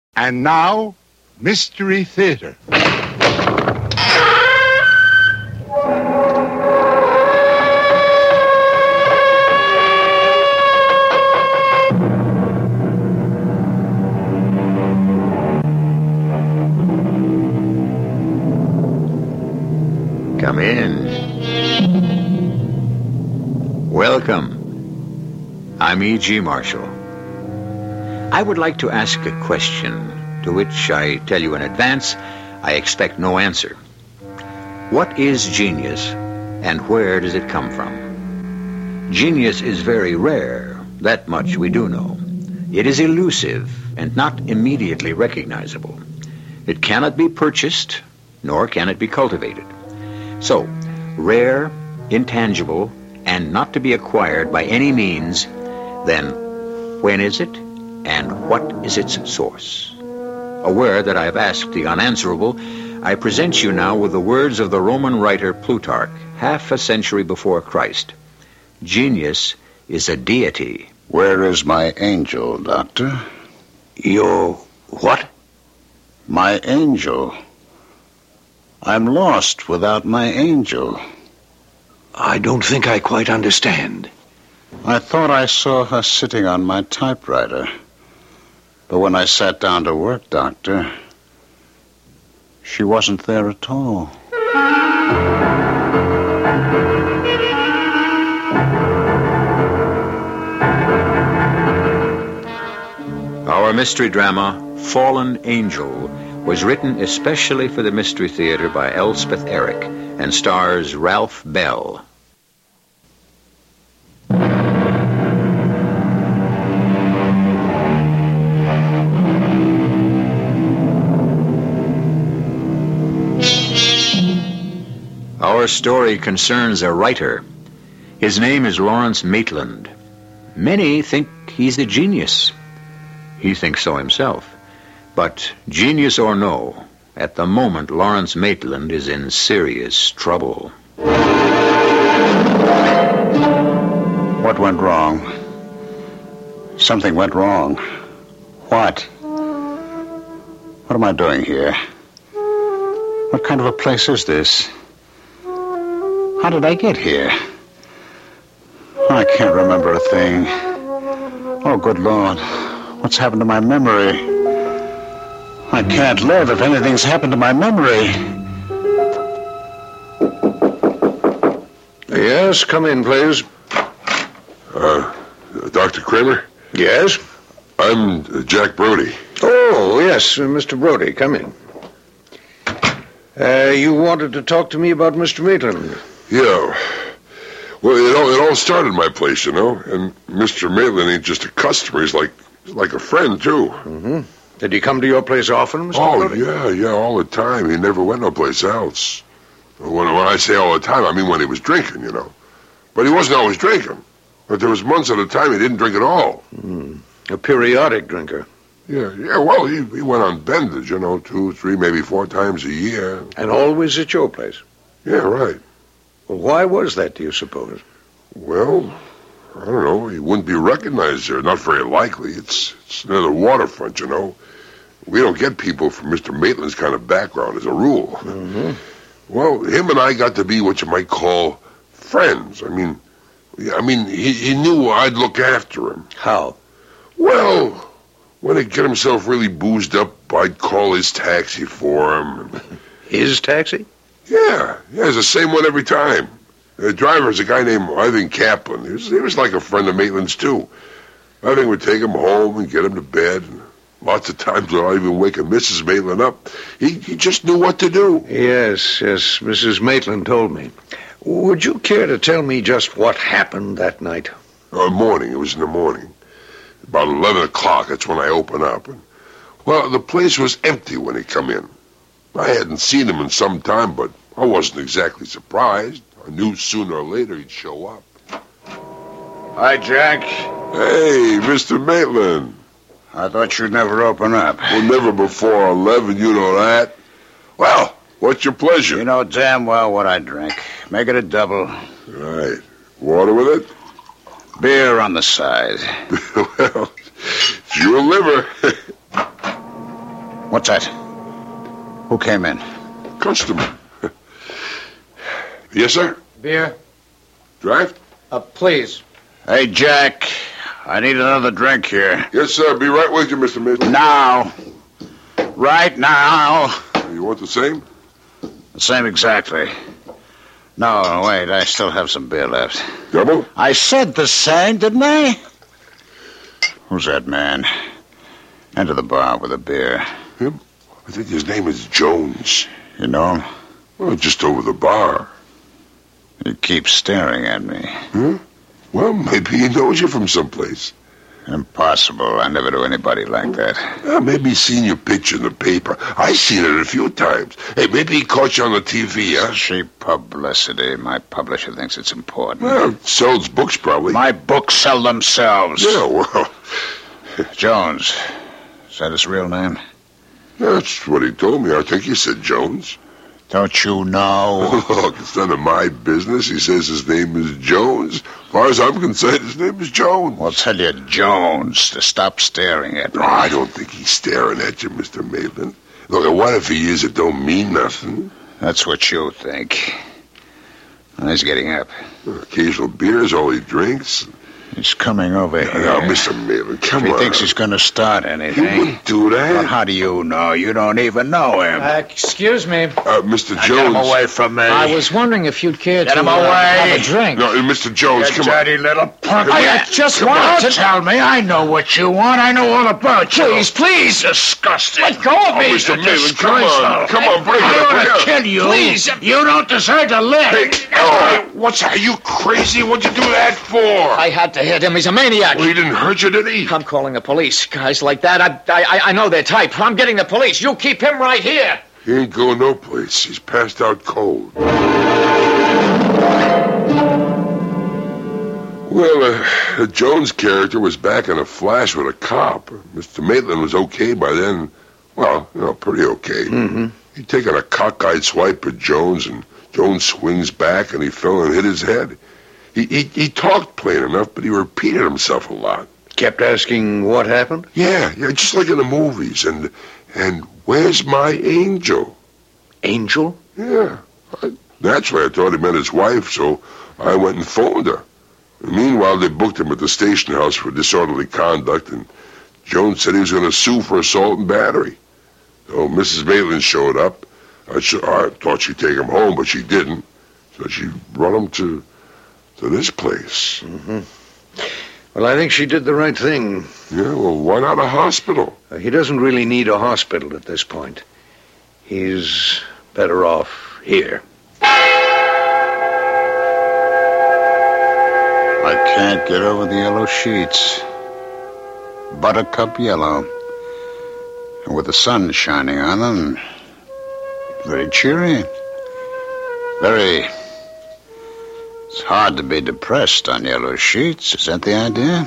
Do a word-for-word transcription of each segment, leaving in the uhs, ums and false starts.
And now, Mystery Theater. Come in. Welcome. I'm E G. Marshall. I would like to ask a question to which I tell you in advance I expect no answer. What is genius, and where does it come from? Genius is very rare, that much we do know. It is elusive and not immediately recognizable. It cannot be purchased, nor can it be cultivated. So, rare, intangible, and not to be acquired by any means, then when is it, and what is its source? Aware that I have asked the unanswerable, I present you now with the words of the Roman writer Plutarch, half a century before Christ. Genius is a deity. Where is my angel, Doctor? Your what? My angel. I'm lost without my angel. I don't think I quite understand. I thought I saw her sitting on my typewriter. But when I sat down to work, Doctor, she wasn't there at all. Our mystery drama, Fallen Angel, was written especially for the Mystery Theater by Elspeth Eric and stars Ralph Bell. Our story concerns a writer. His name is Lawrence Maitland. Many think he's a genius. He thinks so himself. But genius or no, at the moment Lawrence Maitland is in serious trouble. What went wrong? Something went wrong. What? What am I doing here? What kind of a place is this? How did I get here? I can't remember a thing. Oh, good Lord. What's happened to my memory? I can't live if anything's happened to my memory. Yes, come in, please. Uh, Doctor Kramer? Yes? I'm uh, Jack Brody. Oh, yes, uh, Mister Brody, come in. Uh, you wanted to talk to me about Mister Maitland? Yeah. Well, it all, it all started my place, you know, and Mister Maitland ain't just a customer. He's like he's like a friend, too. Mm-hmm. Did he come to your place often, Mister Oh, Brody? yeah, yeah, all the time. He never went no place else. When, when I say all the time, I mean when he was drinking, you know. But he wasn't always drinking. But there was months at a time he didn't drink at all. Mm. A periodic drinker. Yeah, yeah, well, he, he went on benders, you know, two, three, maybe four times a year. And always at your place? Yeah, right. Well, why was that, do you suppose? Well, I don't know. He wouldn't be recognized there. Not very likely. It's, it's near the waterfront, you know. We don't get people from Mister Maitland's kind of background as a rule. Mm-hmm. Well, him and I got to be what you might call friends. I mean, I mean, he, he knew I'd look after him. How? Well, when he'd get himself really boozed up, I'd call his taxi for him. His taxi? Yeah, yeah, it's the same one every time. The driver's a guy named Ivan Kaplan. He was, he was like a friend of Maitland's, too. Ivan would take him home and get him to bed. And lots of times I'd even wake Missus Maitland up. He, he just knew what to do. Yes, yes, Missus Maitland told me. Would you care to tell me just what happened that night? Uh, morning, it was in the morning. About eleven o'clock, that's when I opened up. And, well, the place was empty when he come in. I hadn't seen him in some time, but I wasn't exactly surprised. I knew sooner or later he'd show up. Hi, Jack. Hey, Mister Maitland. I thought you'd never open up. Well, never before eleven, you know that. Well, what's your pleasure? You know damn well what I drink. Make it a double. Right. Water with it? Beer on the side. Well, it's your liver. What's that? Who came in? Customer. Yes, sir? Beer? Draft? Uh, please. Hey, Jack. I need another drink here. Yes, sir. Be right with you, Mister Maitland. Now. Right now. You want the same? The same exactly. No, wait. I still have some beer left. Double? I said the same, didn't I? Who's that man? Enter the bar with a beer. Him? I think his name is Jones. You know him? Well, just over the bar. He keeps staring at me. Huh? Well, maybe he knows you from someplace. Impossible. I never do anybody like that. Well, maybe he's seen your picture in the paper. I've seen it a few times. Hey, maybe he caught you on the T V, huh? Cheap publicity. My publisher thinks it's important. Well, sells books, probably. My books sell themselves. Yeah, well... Jones. Is that his real name? That's what he told me. I think he said Jones. Don't you know? Look, it's none of my business. He says his name is Jones. As far as I'm concerned, his name is Jones. Well, tell you, Jones, to stop staring at me. No, I don't think he's staring at you, Mister Maitland. Look, what if he is? It don't mean nothing. That's what you think. Well, he's getting up. Occasional beer is all he drinks. He's coming over here. Now, Mister Maitland, come if he on. He thinks he's going to start anything. He wouldn't do that. Well, how do you know? You don't even know him. Uh, excuse me. Uh, Mister Now, Jones. get him away from me. I was wondering if you'd care Get to him uh, away. have a drink. No, uh, Mister Jones, You come dirty on. little punk. I just Come wanted on, to- tell me. I know what you want. I know all about you. Please, please. Disgusting. Let go of Oh, me. Mister You're Maitland, come on. disgraceful. Come on, bring it I up. ought to Bring it kill you. Please. You don't deserve to live. Hey, oh, what's that? Are you crazy? What'd you do that for? I had to hit him. He's a maniac. Well, he didn't hurt you, did he? I'm calling the police. Guys like that, I, I, I know their type. I'm getting the police. You keep him right here. He ain't going no place. He's passed out cold. Well, uh, the Jones character was back in a flash with a cop. Mister Maitland was okay by then. Well, you know, pretty okay. Mm-hmm. He'd taken a cockeyed swipe at Jones, and Jones swings back, and he fell and hit his head. He, he, he talked plain enough, but he repeated himself a lot. Kept asking what happened? Yeah, yeah, just like in the movies. And and where's my angel? Angel? Yeah. I, naturally, I thought he meant his wife, so I went and phoned her. And meanwhile, they booked him at the station house for disorderly conduct, and Jones said he was going to sue for assault and battery. So Missus Maitland showed up. I, sh- I thought she'd take him home, but she didn't. So she brought him to to this place. Mm-hmm. Well, I think she did the right thing. Yeah, well, why not a hospital? Uh, he doesn't really need a hospital at this point. He's better off here. I can't get over the yellow sheets. Buttercup yellow. And with the sun shining on them, very cheery. Very... It's hard to be depressed on yellow sheets. Is that the idea?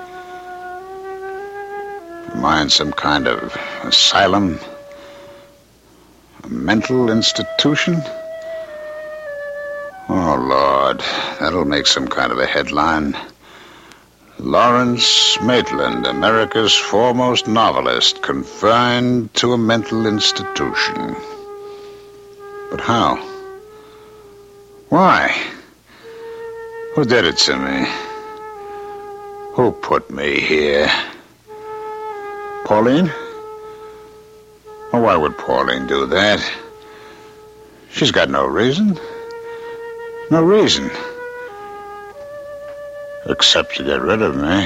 Am I in some kind of asylum? A mental institution? Oh, Lord. That'll make some kind of a headline. Lawrence Maitland, America's foremost novelist, confined to a mental institution. But how? Why? Who did it to me? Who put me here? Pauline? Oh, why would Pauline do that? She's got no reason. No reason. Except to get rid of me.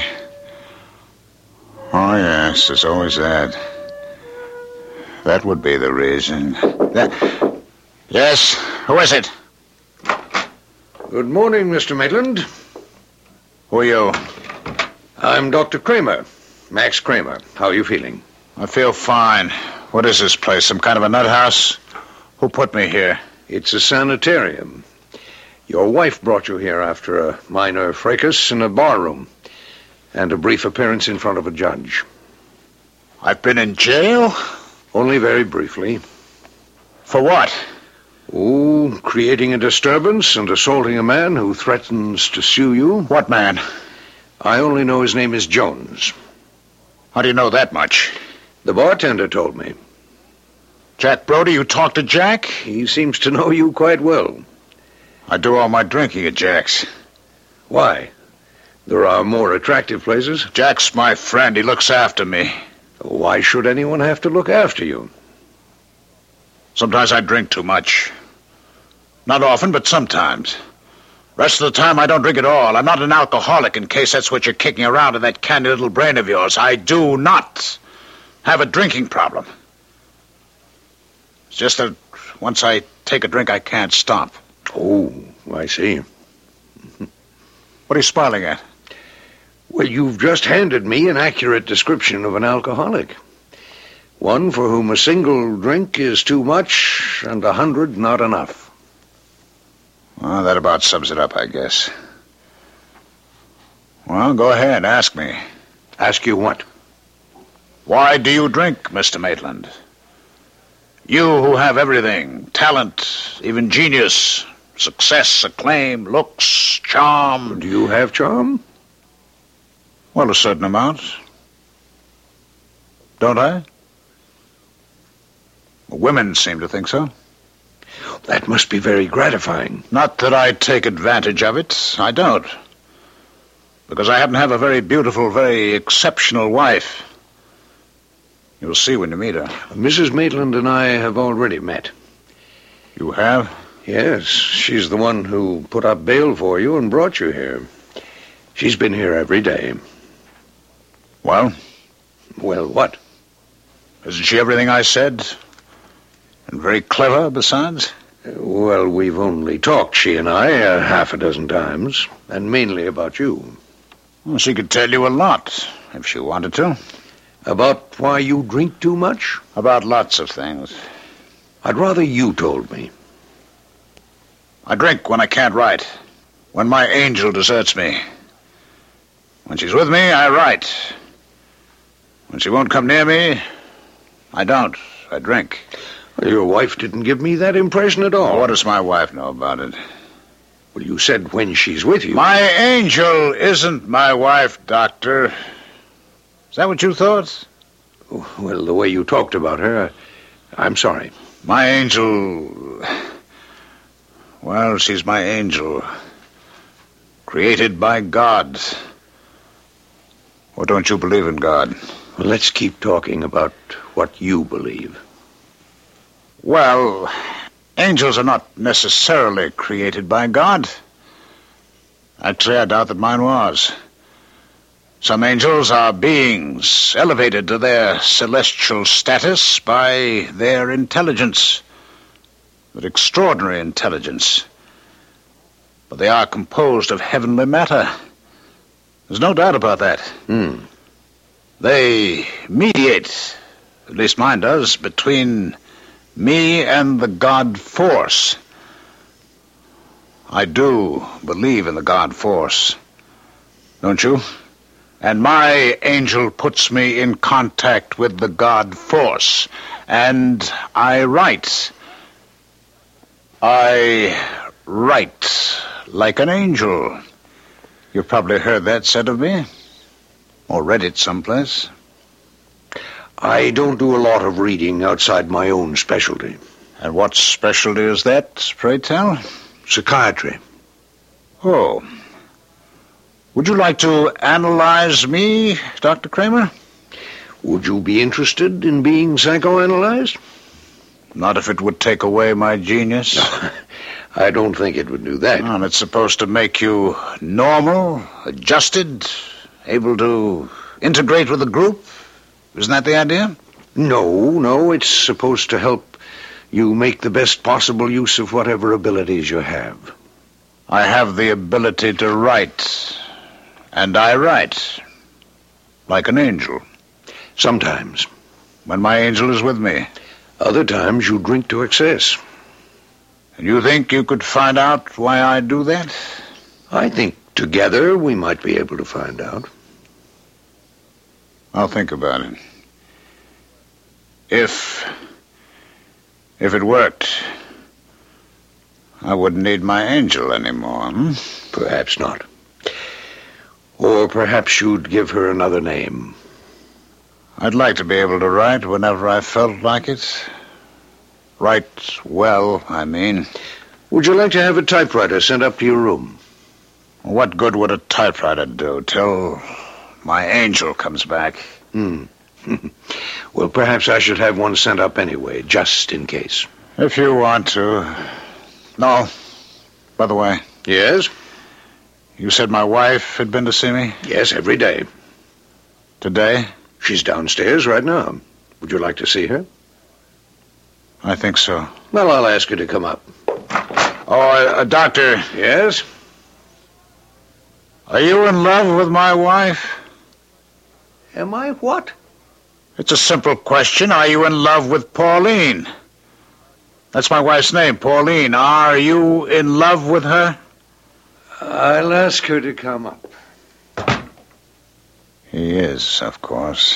Oh, yes, there's always that. That would be the reason. That... Yes, who is it? Good morning, Mister Maitland. Who are you? I'm Doctor Kramer. Max Kramer. How are you feeling? I feel fine. What is this place? Some kind of a nut house? Who put me here? It's a sanitarium. Your wife brought you here after a minor fracas in a barroom and a brief appearance in front of a judge. I've been in jail? Only very briefly. For what? Oh, creating a disturbance and assaulting a man who threatens to sue you. What man? I only know his name is Jones. How do you know that much? The bartender told me. Jack Brody, you talk to Jack? He seems to know you quite well. I do all my drinking at Jack's. Why? There are more attractive places. Jack's my friend. He looks after me. Why should anyone have to look after you? Sometimes I drink too much. Not often, but sometimes. Rest of the time, I don't drink at all. I'm not an alcoholic, in case that's what you're kicking around in that candy little brain of yours. I do not have a drinking problem. It's just that once I take a drink, I can't stop. Oh, I see. What are you smiling at? Well, you've just handed me an accurate description of an alcoholic. One for whom a single drink is too much and a hundred not enough. Well, that about sums it up, I guess. Well, go ahead, ask me. Ask you what? Why do you drink, Mister Maitland? You who have everything, talent, even genius, success, acclaim, looks, charm. Do you have charm? Well, a certain amount. Don't I? Women seem to think so. That must be very gratifying. Not that I take advantage of it. I don't. Because I happen to have a very beautiful, very exceptional wife. You'll see when you meet her. Missus Maitland and I have already met. You have? Yes, she's the one who put up bail for you and brought you here. She's been here every day. Well? Well, what? Isn't she everything I said? And very clever, besides? Well, we've only talked, she and I, uh, half a dozen times, and mainly about you. Well, she could tell you a lot, if she wanted to. About why you drink too much? About lots of things. I'd rather you told me. I drink when I can't write. When my angel deserts me. When she's with me, I write. When she won't come near me, I don't. I drink. Your wife didn't give me that impression at all. Well, what does my wife know about it? Well, you said when she's with you. My angel isn't my wife, Doctor. Is that what you thought? Well, the way you talked about her, I'm sorry. My angel... Well, she's my angel. Created by God. Or don't you believe in God? Well, let's keep talking about what you believe. Well, angels are not necessarily created by God. Actually, I doubt that mine was. Some angels are beings elevated to their celestial status by their intelligence. But extraordinary intelligence. But they are composed of heavenly matter. There's no doubt about that. Hmm. They mediate, at least mine does, between me and the God force. I do believe in the God force. Don't you? And my angel puts me in contact with the God force. And I write. I write like an angel. You've probably heard that said of me. Or read it someplace. I don't do a lot of reading outside my own specialty. And what specialty is that, pray tell? Psychiatry. Oh. Would you like to analyze me, Doctor Kramer? Would you be interested in being psychoanalyzed? Not if it would take away my genius. No, I don't think it would do that. Well, it's supposed to make you normal, adjusted, able to integrate with the group. Isn't that the idea? No, no, it's supposed to help you make the best possible use of whatever abilities you have. I have the ability to write, and I write, like an angel. Sometimes. When my angel is with me. Other times you drink to excess. And you think you could find out why I do that? I think together we might be able to find out. I'll think about it. If... If it worked, I wouldn't need my angel anymore, hmm? Perhaps not. Or perhaps you'd give her another name. I'd like to be able to write whenever I felt like it. Write well, I mean. Would you like to have a typewriter sent up to your room? What good would a typewriter do till my angel comes back? Hmm. Well, perhaps I should have one sent up anyway, just in case. If you want to. No. By the way. Yes? You said my wife had been to see me? Yes, every day. Today? She's downstairs right now. Would you like to see her? I think so. Well, I'll ask her to come up. Oh, uh, uh, Doctor. Yes? Are you in love with my wife? Am I what? It's a simple question. Are you in love with Pauline? That's my wife's name, Pauline. Are you in love with her? I'll ask her to come up. He is, of course.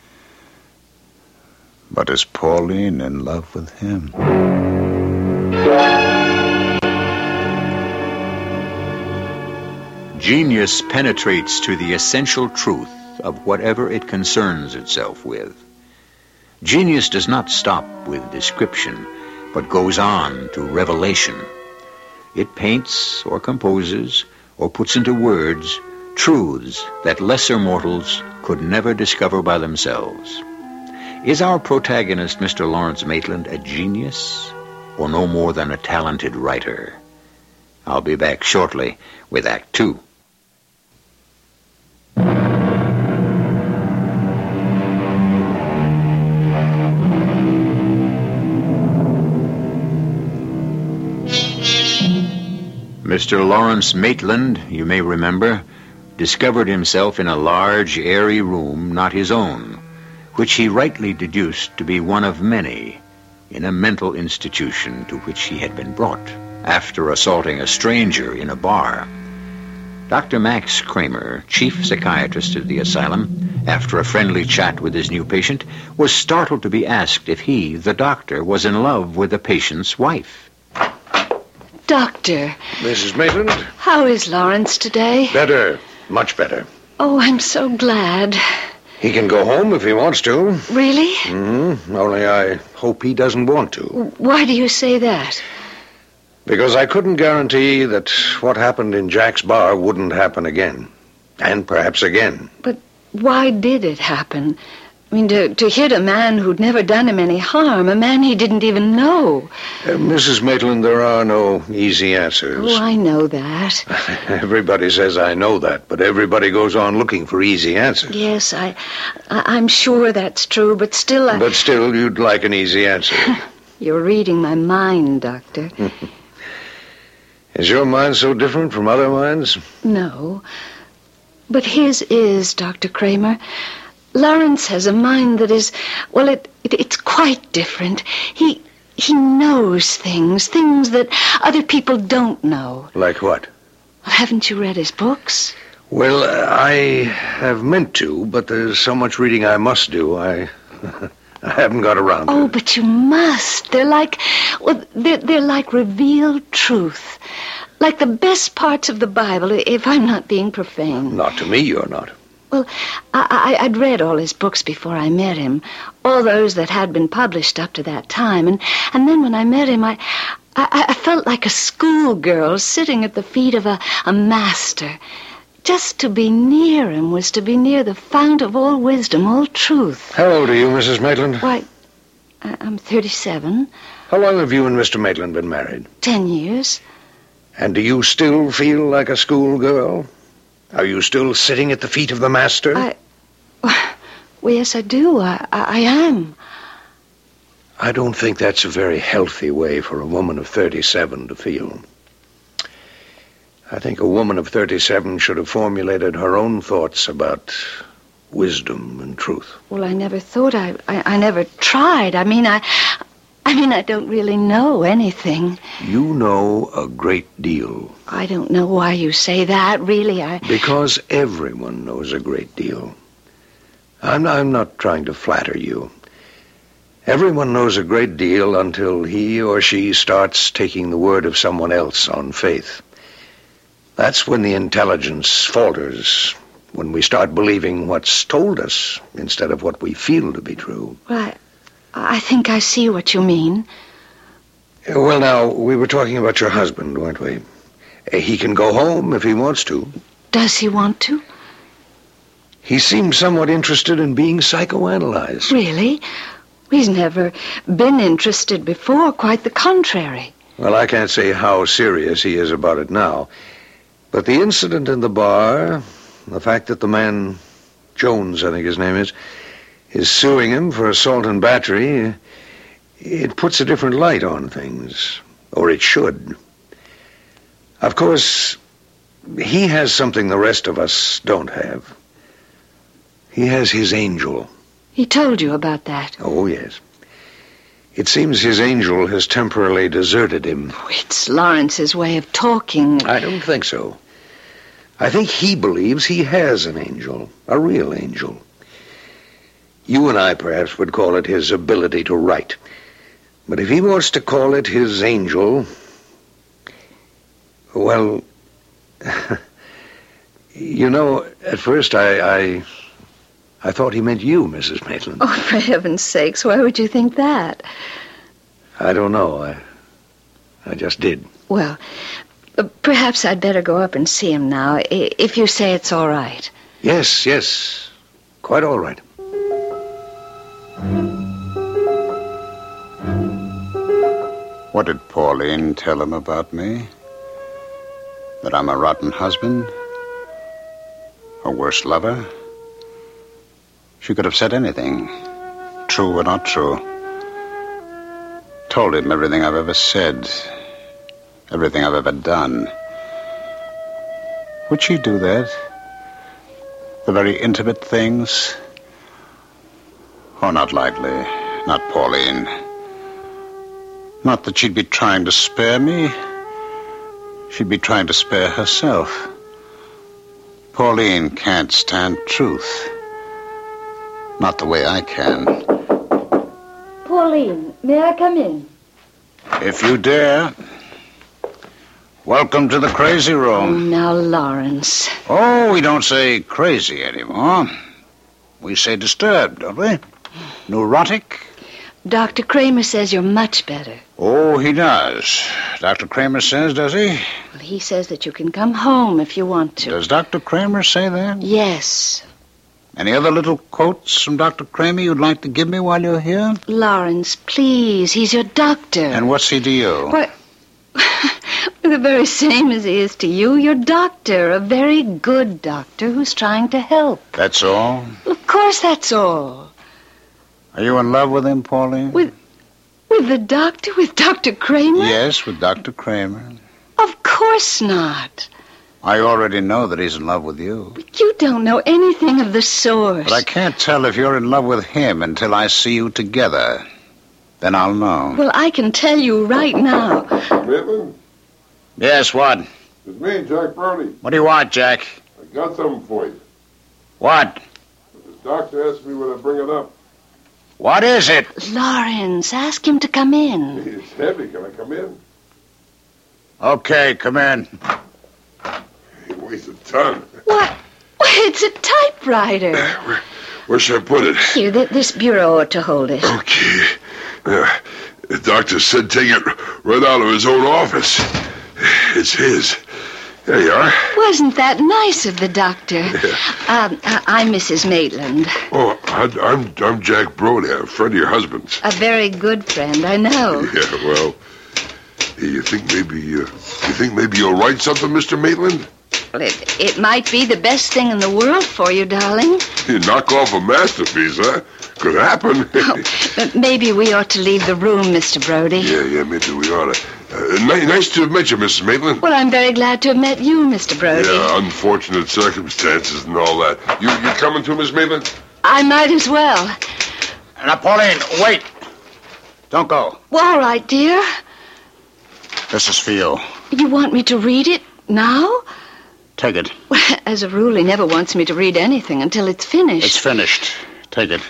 But is Pauline in love with him? Genius penetrates to the essential truth of whatever it concerns itself with. Genius does not stop with description, but goes on to revelation. It paints or composes or puts into words truths that lesser mortals could never discover by themselves. Is our protagonist, Mister Lawrence Maitland, a genius or no more than a talented writer? I'll be back shortly with Act Two. Mister Lawrence Maitland, you may remember, discovered himself in a large, airy room not his own, which he rightly deduced to be one of many in a mental institution to which he had been brought after assaulting a stranger in a bar. Doctor Max Kramer, chief psychiatrist at the asylum, after a friendly chat with his new patient, was startled to be asked if he, the doctor, was in love with the patient's wife. Doctor. Missus Maitland? How is Lawrence today? Better. Much better. Oh, I'm so glad. He can go home if he wants to. Really? Mm-hmm. Only I hope he doesn't want to. Why do you say that? Because I couldn't guarantee that what happened in Jack's bar wouldn't happen again. And perhaps again. But why did it happen? I mean, to, to hit a man who'd never done him any harm, a man he didn't even know. Uh, Missus Maitland, there are no easy answers. Oh, I know that. Everybody says I know that, but everybody goes on looking for easy answers. Yes, I, I, I'm sure that's true, but still I... But still, you'd like an easy answer. You're reading my mind, Doctor. Is your mind so different from other minds? No. But his is, Doctor Kramer. Lawrence has a mind that is, well, it, it it's quite different. He he knows things, things that other people don't know. Like what? Well, haven't you read his books? Well, I have meant to, but there's so much reading I must do. I I haven't got around to Oh, it. but you must. They're like, well, they're, they're like revealed truth. Like the best parts of the Bible, if I'm not being profane. Not to me, you're not. Well, I, I, I'd read all his books before I met him, all those that had been published up to that time, and, and then when I met him, I, I, I felt like a schoolgirl sitting at the feet of a, a master. Just to be near him was to be near the fount of all wisdom, all truth. How old are you, Missus Maitland? Why, I- I'm thirty-seven. How long have you and Mister Maitland been married? Ten years. And do you still feel like a schoolgirl? Are you still sitting at the feet of the master? I... Well, yes, I do. I, I, I am. I don't think that's a very healthy way for a woman of thirty-seven to feel. I think a woman of thirty-seven should have formulated her own thoughts about wisdom and truth. Well, I never thought I... I, I never tried. I mean, I... I mean, I don't really know anything. You know a great deal. I don't know why you say that, really. I... Because everyone knows a great deal. I'm, I'm not trying to flatter you. Everyone knows a great deal until he or she starts taking the word of someone else on faith. That's when the intelligence falters, when we start believing what's told us instead of what we feel to be true. Well, I, I think I see what you mean. Well, now, we were talking about your husband, weren't we? He can go home if he wants to. Does he want to? He seems somewhat interested in being psychoanalyzed. Really? He's never been interested before, quite the contrary. Well, I can't say how serious he is about it now. But the incident in the bar, the fact that the man, Jones, I think his name is, is suing him for assault and battery, it puts a different light on things. Or it should. Of course, he has something the rest of us don't have. He has his angel. He told you about that? Oh, yes. It seems his angel has temporarily deserted him. Oh, it's Lawrence's way of talking. I don't think so. I think he believes he has an angel, a real angel. You and I perhaps would call it his ability to write. But if he wants to call it his angel, well, you know, at first I, I, I thought he meant you, Missus Maitland. Oh, for heaven's sakes, why would you think that? I don't know. I, I just did. Well, uh, perhaps I'd better go up and see him now, I- if you say it's all right. Yes, yes. Quite all right. What did Pauline tell him about me? That I'm a rotten husband? A worse lover? She could have said anything, true or not true. Told him everything I've ever said, everything I've ever done. Would she do that? The very intimate things? Oh, not likely. Not Pauline. Not that she'd be trying to spare me. She'd be trying to spare herself. Pauline can't stand truth. Not the way I can. Pauline, may I come in? If you dare. Welcome to the crazy Oh, room. now, Lawrence. Oh, we don't say crazy anymore. We say disturbed, don't we? Neurotic? Doctor Kramer says you're much better. Oh, he does. Doctor Kramer says, does he? Well, he says that you can come home if you want to. Does Doctor Kramer say that? Yes. Any other little quotes from Doctor Kramer you'd like to give me while you're here? Lawrence, please, he's your doctor. And what's he to you? Why, the very same as he is to you, your doctor, a very good doctor who's trying to help. That's all? Of course that's all. Are you in love with him, Pauline? With with the doctor, with Doctor Kramer? Yes, with Doctor Kramer. Of course not. I already know that he's in love with you. But you don't know anything of the sort. But I can't tell if you're in love with him until I see you together. Then I'll know. Well, I can tell you right now. Maitland, Yes, what? it's me, Jack Brody. What do you want, Jack? I got something for you. What? This doctor asked me when I bring it up. What is it? Lawrence, ask him to come in. It's heavy. Can I come in? Okay, come in. He weighs a ton. What? Why, it's a typewriter. Where, where should I put it? Here, th- this bureau ought to hold it. Okay. Uh, the doctor said take it right out of his own office. It's his. There you are. Wasn't that nice of the doctor? Um, I- I'm Missus Maitland. Oh, I, I'm I'm Jack Brody, a friend of your husband's. A very good friend, I know. Yeah, well, you think maybe uh, you think maybe you'll write something, Mister Maitland? Well, it, it might be the best thing in the world for you, darling. You knock off a masterpiece, huh? Could happen. Oh, but maybe we ought to leave the room, Mister Brody. Yeah, yeah, maybe we ought to. Uh, ni- nice to have met you, Missus Maitland. Well, I'm very glad to have met you, Mister Brody. Yeah, unfortunate circumstances and all that. You you coming too, Miss Maitland? I might as well. Now, Pauline, wait. Don't go. Well, all right, dear. This is for you. You want me to read it now? Take it. Well, as a rule, he never wants me to read anything until it's finished. It's finished. Take it.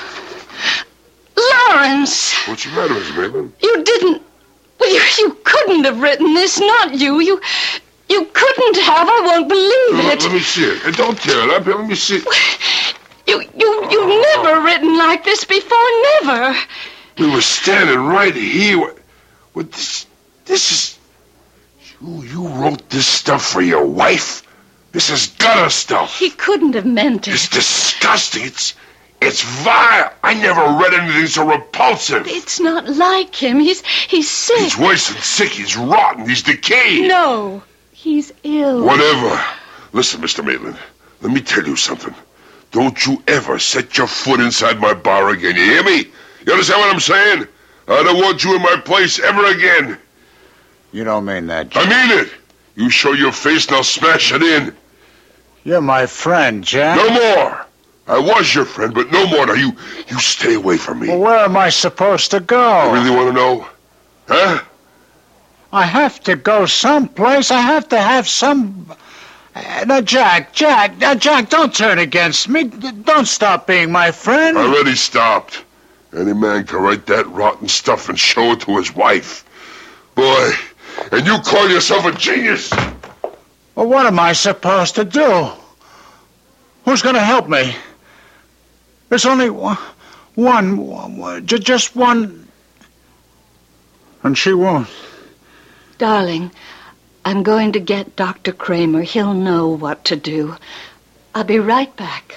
Lawrence! What's the matter, Miss Maitland? You didn't... Well, you, you couldn't have written this, not you. You you couldn't have. I won't believe Let, it. let me see it. Uh, Don't tear it up. Here, let me see it. You, you, you've never written like this before, never. We were standing right here. But this, this is... You, you wrote this stuff for your wife? This is gutter stuff. He couldn't have meant it. It's disgusting. It's, it's vile. I never read anything so repulsive. It's not like him. He's, he's sick. He's worse than sick. He's rotten. He's decayed. No, he's ill. Whatever. Listen, Mister Maitland, let me tell you something. Don't you ever set your foot inside my bar again. You hear me? You understand what I'm saying? I don't want you in my place ever again. You don't mean that, Jack. I mean it. You show your face and I'll smash it in. You're my friend, Jack. No more. I was your friend, but no more. Now, you, you stay away from me. Well, where am I supposed to go? You really want to know? Huh? I have to go someplace. I have to have some... Uh, now, Jack, Jack, now, Jack, don't turn against me. D- don't stop being my friend. I already stopped. Any man can write that rotten stuff and show it to his wife. Boy, and you call yourself a genius? Well, what am I supposed to do? Who's going to help me? There's only one, one, just one, and she won't. Darling, I'm going to get Doctor Kramer. He'll know what to do. I'll be right back.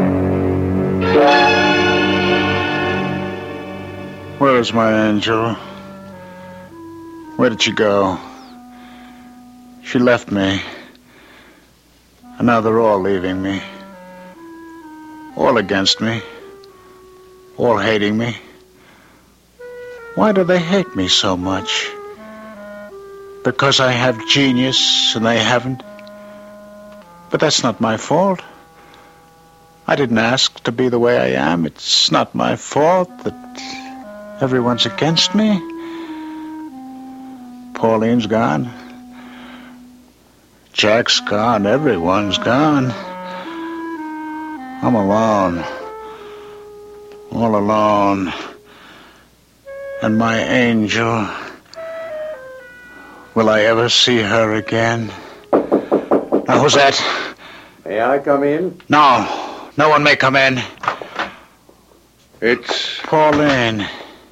Where is my angel? Where did she go? She left me. And now they're all leaving me. All against me. All hating me. Why do they hate me so much? Because I have genius and they haven't? But that's not my fault. I didn't ask to be the way I am. It's not my fault that everyone's against me. Pauline's gone. Jack's gone. Everyone's gone. I'm alone. All alone. And my angel... Will I ever see her again? Now, who's that? May I come in? No. No one may come in. It's... Pauline.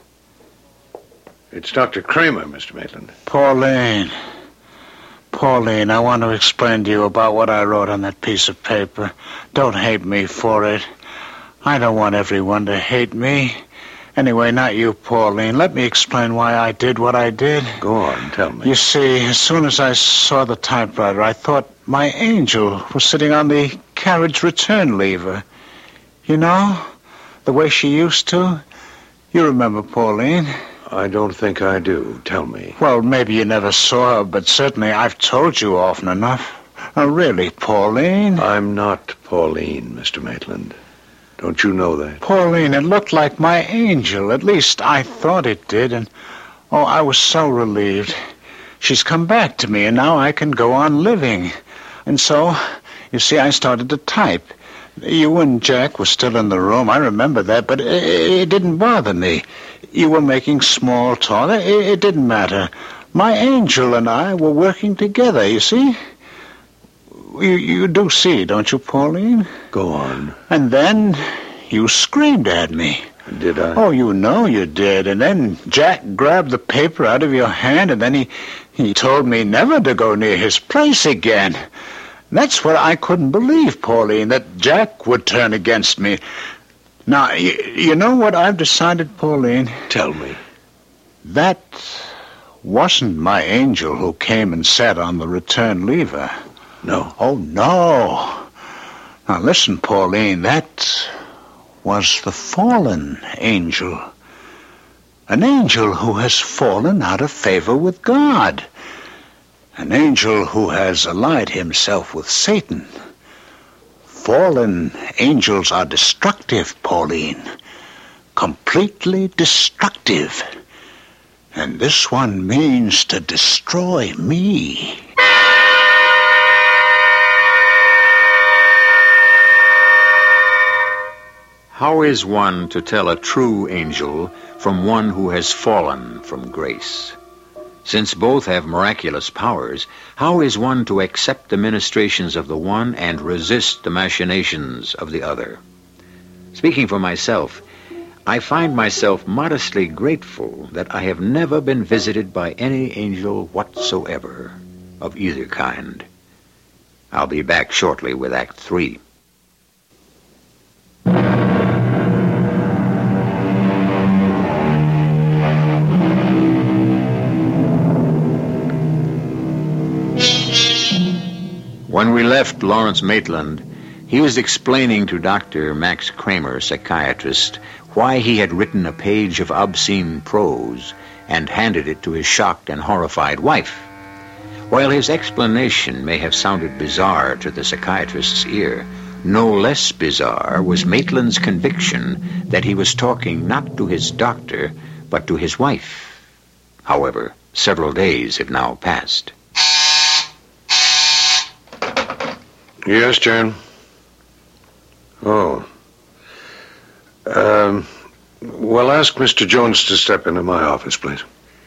It's Doctor Kramer, Mister Maitland. Pauline. Pauline, I want to explain to you about what I wrote on that piece of paper. Don't hate me for it. I don't want everyone to hate me. Anyway, not you, Pauline. Let me explain why I did what I did. Go on, tell me. You see, as soon as I saw the typewriter, I thought my angel was sitting on the carriage return lever. You know, the way she used to. You remember, Pauline? I don't think I do. Tell me. Well, maybe you never saw her, but certainly I've told you often enough. Oh, really, Pauline? I'm not Pauline, Mister Maitland. Don't you know that? Pauline, it looked like my angel. At least I thought it did, and oh, I was so relieved. She's come back to me, and now I can go on living. And so, you see, I started to type. You and Jack were still in the room. I remember that, but it, it didn't bother me. You were making small talk. It, it didn't matter. My angel and I were working together, you see? You, you do see, don't you, Pauline? Go on. And then you screamed at me. Did I? Oh, you know you did. And then Jack grabbed the paper out of your hand, and then he, he told me never to go near his place again. That's what I couldn't believe, Pauline, that Jack would turn against me. Now, you, you know what I've decided, Pauline? Tell me. That wasn't my angel who came and sat on the return lever. No. Oh, no. Now, listen, Pauline, that was the fallen angel. An angel who has fallen out of favor with God. An angel who has allied himself with Satan. Fallen angels are destructive, Pauline. Completely destructive. And this one means to destroy me. How is one to tell a true angel from one who has fallen from grace? Since both have miraculous powers, how is one to accept the ministrations of the one and resist the machinations of the other? Speaking for myself, I find myself modestly grateful that I have never been visited by any angel whatsoever of either kind. I'll be back shortly with Act Three. When we left Lawrence Maitland, he was explaining to Doctor Max Kramer, psychiatrist, why he had written a page of obscene prose and handed it to his shocked and horrified wife. While his explanation may have sounded bizarre to the psychiatrist's ear, no less bizarre was Maitland's conviction that he was talking not to his doctor, but to his wife. However, several days have now passed. Yes, Jan? Oh. Um, well, ask Mister Jones to step into my office, please.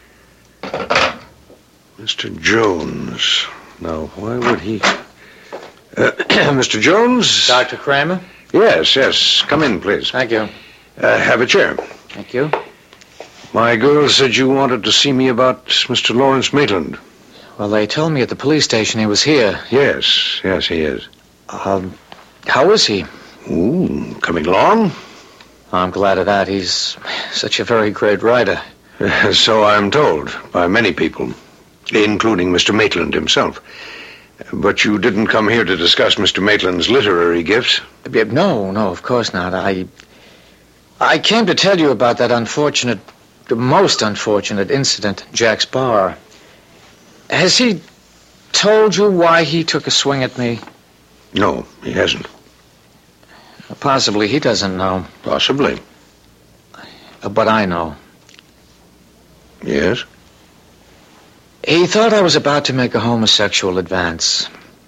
Mister Jones. Now, why would he... Uh, Mister Jones? Doctor Kramer? Yes, yes. Come in, please. Thank you. Uh, have a chair. Thank you. My girl said you wanted to see me about Mister Lawrence Maitland. Well, they told me at the police station he was here. Yes, yes, he is. Um, how is he? Ooh, coming along? I'm glad of that. He's such a very great writer. So I'm told by many people, including Mister Maitland himself. But you didn't come here to discuss Mister Maitland's literary gifts? No, no, of course not. I, I came to tell you about that unfortunate, the most unfortunate incident at Jack's bar. Has he told you why he took a swing at me? No, he hasn't. Possibly he doesn't know. Possibly. But I know. Yes? He thought I was about to make a homosexual advance.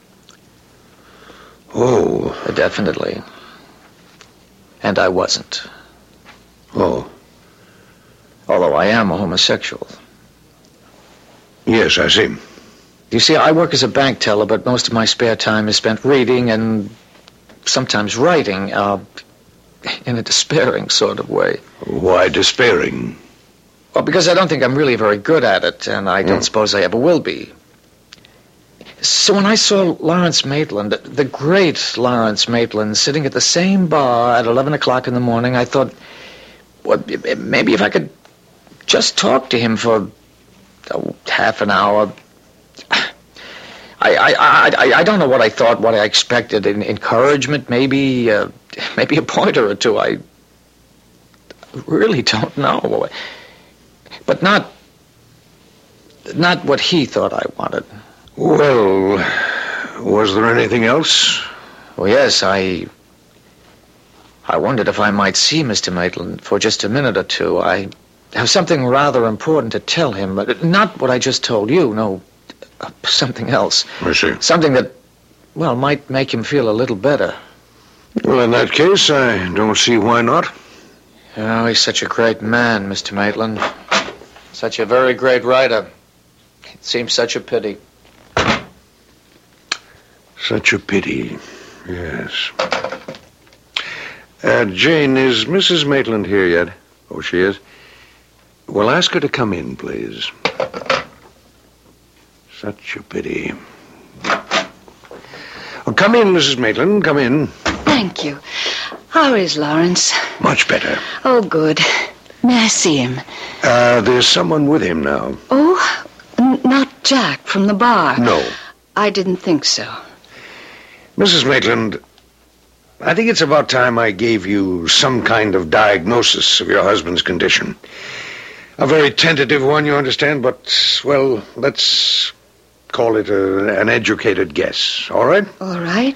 Oh. Definitely. And I wasn't. Oh. Although I am a homosexual. Yes, I see. You see, I work as a bank teller, but most of my spare time is spent reading and sometimes writing, uh, in a despairing sort of way. Why despairing? Well, because I don't think I'm really very good at it, and I don't mm. suppose I ever will be. So when I saw Lawrence Maitland, the great Lawrence Maitland, sitting at the same bar at eleven o'clock in the morning, I thought, well, maybe if I could just talk to him for oh, half an hour. I, I, I, I don't know what I thought, what I expected. Encouragement, maybe, uh, maybe a pointer or two. I really don't know. But not, not what he thought I wanted. Well, was there anything else? Well, yes, I, I wondered if I might see Mister Maitland for just a minute or two. I have something rather important to tell him, but not what I just told you, no. Something else. I see. Something that, well, might make him feel a little better. Well, in that case, I don't see why not. Oh, he's such a great man, Mister Maitland. Such a very great writer. It seems such a pity. Such a pity, yes. Uh, Jane, is Missus Maitland here yet? Oh, she is? Well, ask her to come in, please. Such a pity. Oh, come in, Missus Maitland, come in. Thank you. How is Lawrence? Much better. Oh, good. May I see him? Uh, there's someone with him now. Oh, n- not Jack from the bar? No. I didn't think so. Missus Maitland, I think it's about time I gave you some kind of diagnosis of your husband's condition. A very tentative one, you understand, but, well, let's call it a, an educated guess, all right? All right.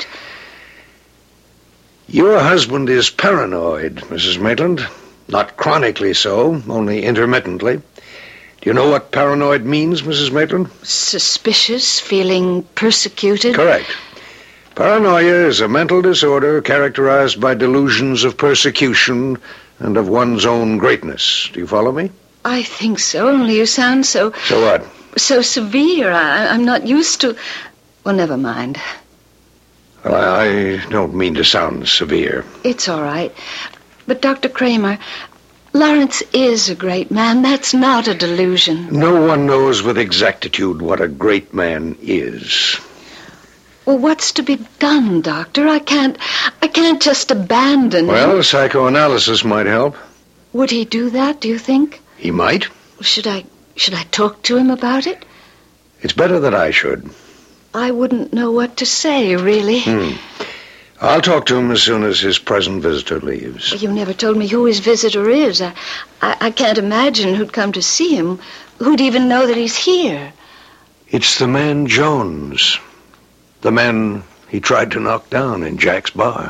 Your husband is paranoid, Missus Maitland. Not chronically so, only intermittently. Do you know what paranoid means, Missus Maitland? Suspicious, feeling persecuted? Correct. Paranoia is a mental disorder characterized by delusions of persecution and of one's own greatness. Do you follow me? I think so, only you sound so... So what? So severe. I, I'm not used to... Well, never mind. Well, I, I don't mean to sound severe. It's all right. But, Doctor Kramer, Lawrence is a great man. That's not a delusion. No one knows with exactitude what a great man is. Well, what's to be done, Doctor? I can't, I can't just abandon Well, him. psychoanalysis might help. Would he do that, do you think? He might. Should I, should I talk to him about it? It's better that I should. I wouldn't know what to say, really. Hmm. I'll talk to him as soon as his present visitor leaves. You never told me who his visitor is. I, I, I can't imagine who'd come to see him, who'd even know that he's here. It's the man Jones. The man he tried to knock down in Jack's bar.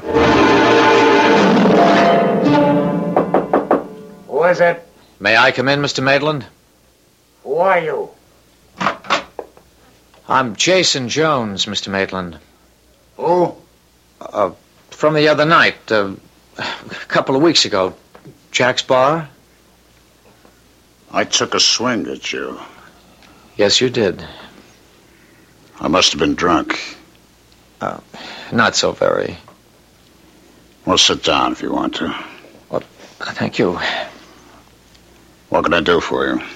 Who is it? May I come in, Mister Maitland? Who are you? I'm Jason Jones, Mister Maitland. Who? Uh, from the other night, uh, a couple of weeks ago. Jack's bar? I took a swing at you. Yes, you did. I must have been drunk. Uh, not so very. Well, sit down if you want to. Well, thank you. What can I do for you?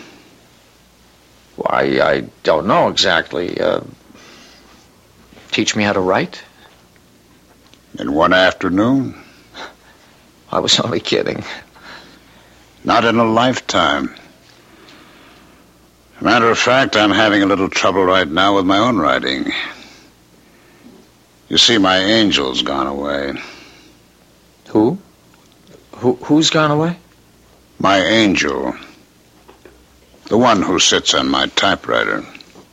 Why, I don't know exactly. Uh, teach me how to write? In one afternoon? I was only kidding. Not in a lifetime. Matter of fact, I'm having a little trouble right now with my own writing. You see, my angel's gone away. Who? Who? Who's gone away? My angel. The one who sits on my typewriter.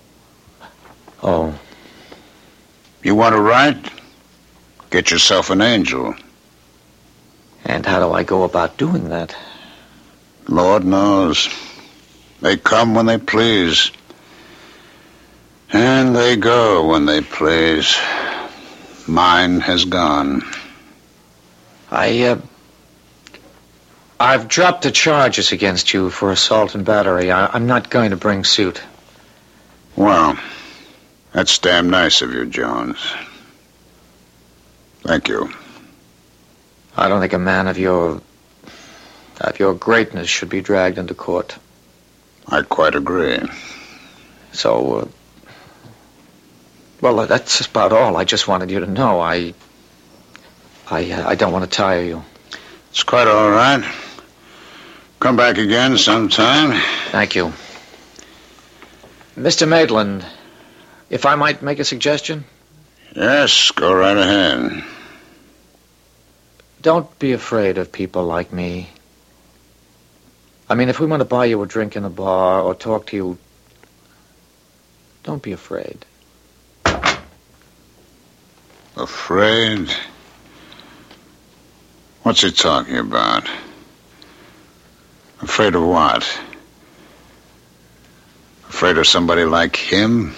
Oh. You want to write? Get yourself an angel. And how do I go about doing that? Lord knows. They come when they please. And they go when they please. Mine has gone. I, uh... I've dropped the charges against you for assault and battery. I, I'm not going to bring suit. Well, that's damn nice of you, Jones. Thank you. I don't think a man of your... of your greatness should be dragged into court. I quite agree. So, uh, well, that's about all. I just wanted you to know. I... I, uh, I don't want to tire you. It's quite all right. Come back again sometime. Thank you. Mister Maitland, if I might make a suggestion? Yes, go right ahead. Don't be afraid of people like me. I mean, if we want to buy you a drink in a bar or talk to you, don't be afraid. Afraid? What's he talking about? Afraid of what? Afraid of somebody like him?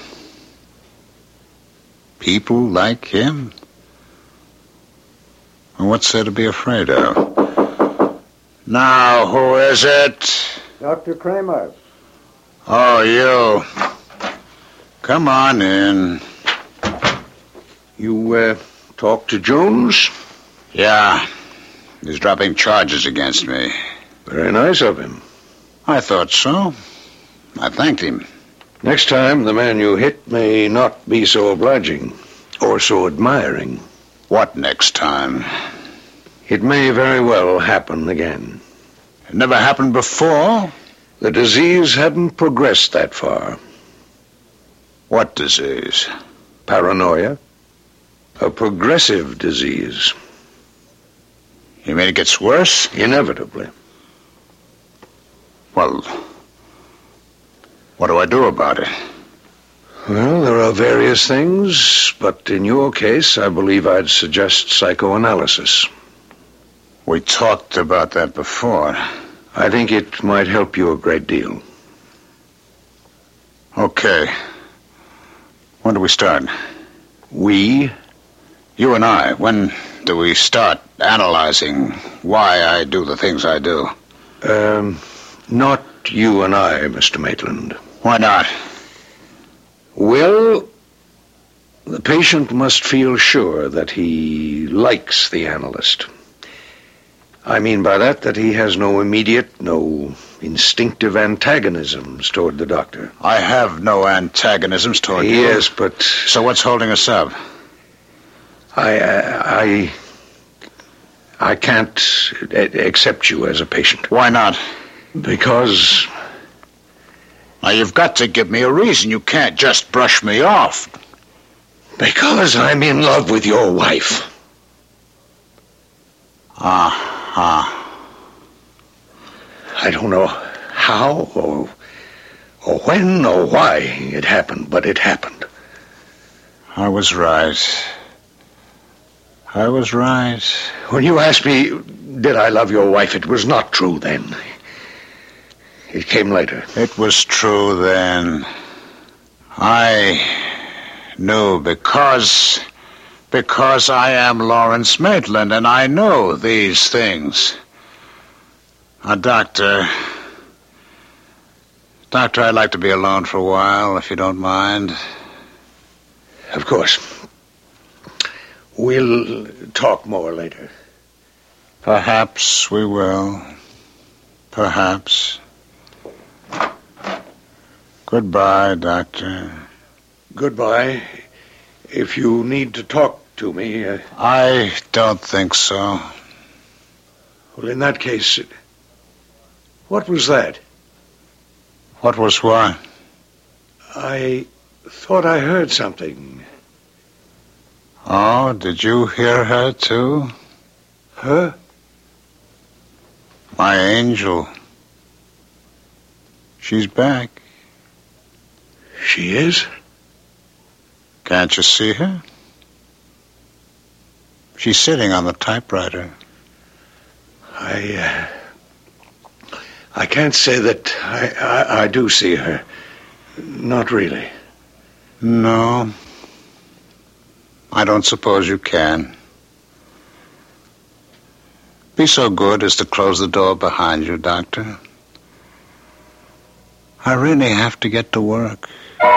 People like him? And what's there to be afraid of? Now, who is it? Doctor Kramer. Oh, you. Come on in. You, uh, talked to Jones? Yeah. He's dropping charges against me. Very nice of him. I thought so. I thanked him. Next time, the man you hit may not be so obliging or so admiring. What next time? It may very well happen again. It never happened before. The disease hadn't progressed that far. What disease? Paranoia. A progressive disease. You mean it gets worse? Inevitably. Well, what do I do about it? Well, there are various things, but in your case, I believe I'd suggest psychoanalysis. We talked about that before. I think it might help you a great deal. Okay. When do we start? We? You and I. When do we start analyzing why I do the things I do? Um, not you and I, Mister Maitland. Why not? Well, the patient must feel sure that he likes the analyst. I mean by that that he has no immediate, no instinctive antagonisms toward the doctor. I have no antagonisms toward you. Yes, but... So what's holding us up? I... I... I can't accept you as a patient. Why not? Because... Now, you've got to give me a reason. You can't just brush me off. Because I'm in love with your wife. Ah, ah. I don't know how or, or when or why it happened, but it happened. I was right. I was right. When you asked me, did I love your wife, it was not true then. It came later. It was true then. I knew because... Because I am Lawrence Maitland, and I know these things. Now, Doctor... Doctor, I'd like to be alone for a while, if you don't mind. Of course. We'll talk more later. Perhaps we will. Perhaps. Goodbye, Doctor. Goodbye. If you need to talk to me... Uh... I don't think so. Well, in that case, what was that? What was what? I thought I heard something. Oh, did you hear her, too? Her? My angel. She's back. She is? Can't you see her? She's sitting on the typewriter. I, uh, I can't say that I, I, I do see her. Not really. No. I don't suppose you can. Be so good as to close the door behind you, Doctor. I really have to get to work.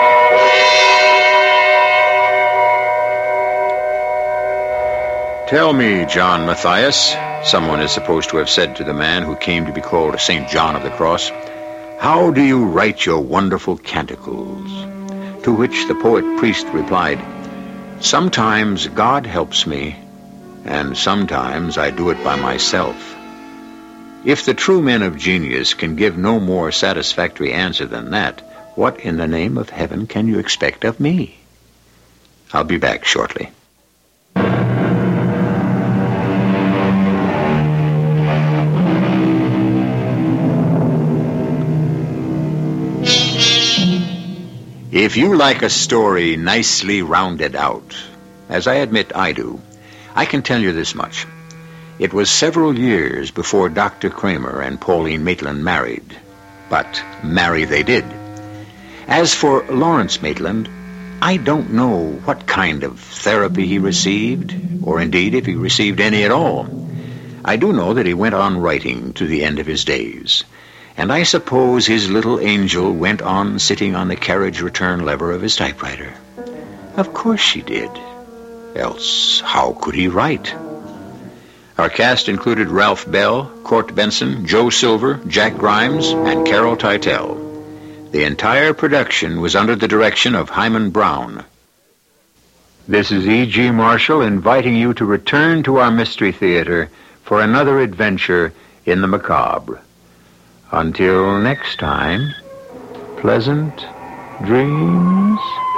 Tell me, John Matthias, someone is supposed to have said to the man who came to be called Saint John of the Cross, how do you write your wonderful canticles? To which the poet priest replied, sometimes God helps me, and sometimes I do it by myself. If the true men of genius can give no more satisfactory answer than that, what in the name of heaven can you expect of me? I'll be back shortly. If you like a story nicely rounded out, as I admit I do, I can tell you this much. It was several years before Doctor Kramer and Pauline Maitland married, but marry they did. As for Lawrence Maitland, I don't know what kind of therapy he received, or indeed if he received any at all. I do know that he went on writing to the end of his days. And I suppose his little angel went on sitting on the carriage return lever of his typewriter. Of course she did. Else, how could he write? Our cast included Ralph Bell, Court Benson, Joe Silver, Jack Grimes, and Carol Teitel. The entire production was under the direction of Hyman Brown. This is E G. Marshall inviting you to return to our Mystery Theater for another adventure in the macabre. Until next time, pleasant dreams.